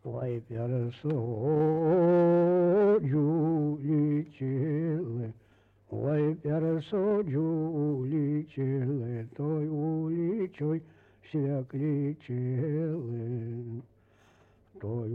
Ой, пересоджу лічили, ой, пересоджу лічили, той улічой свяк лічили, той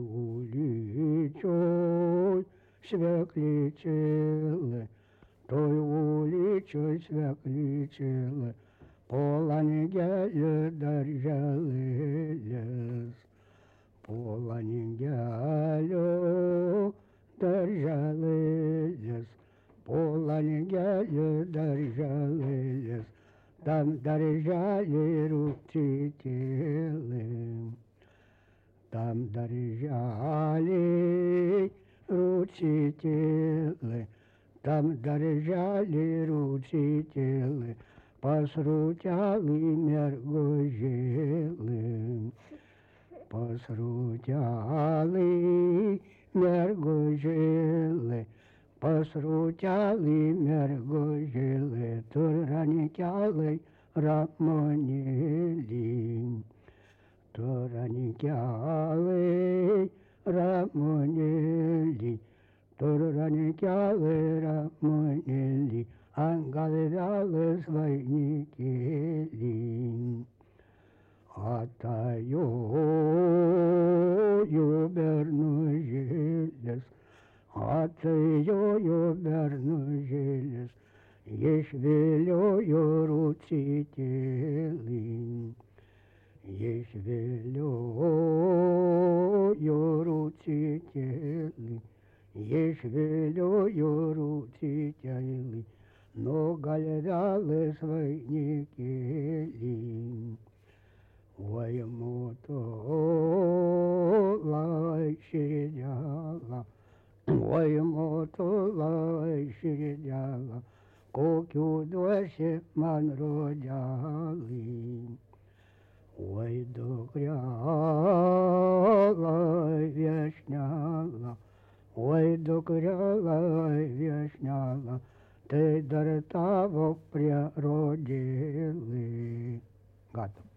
улічой свяк лічили, той улічой свяк лічили, полань гелю держали лес. Полань гелю держали лес, полань гелю держали лес, там держали ручители, там держали ручители, там держали ручители, посрутяли мергожили. Посрутяли мергожили, посрутяли мергожили, тураникяли рамонили, тураникяли рамонили, тураникяли рамонили, ангалвяли свойникели. Атаю юберну желез, атаю юберну желез, ешвелю ручители, ешвелю ручители, ешвелю ручители, но гальвялы свойникели. Ой, мотолай ширяла, ой, мотолай ширяла, кокю досі манродяли. Ой, докряла вешняла, ой, докряла вешняла, ти дартаво природили. Готов.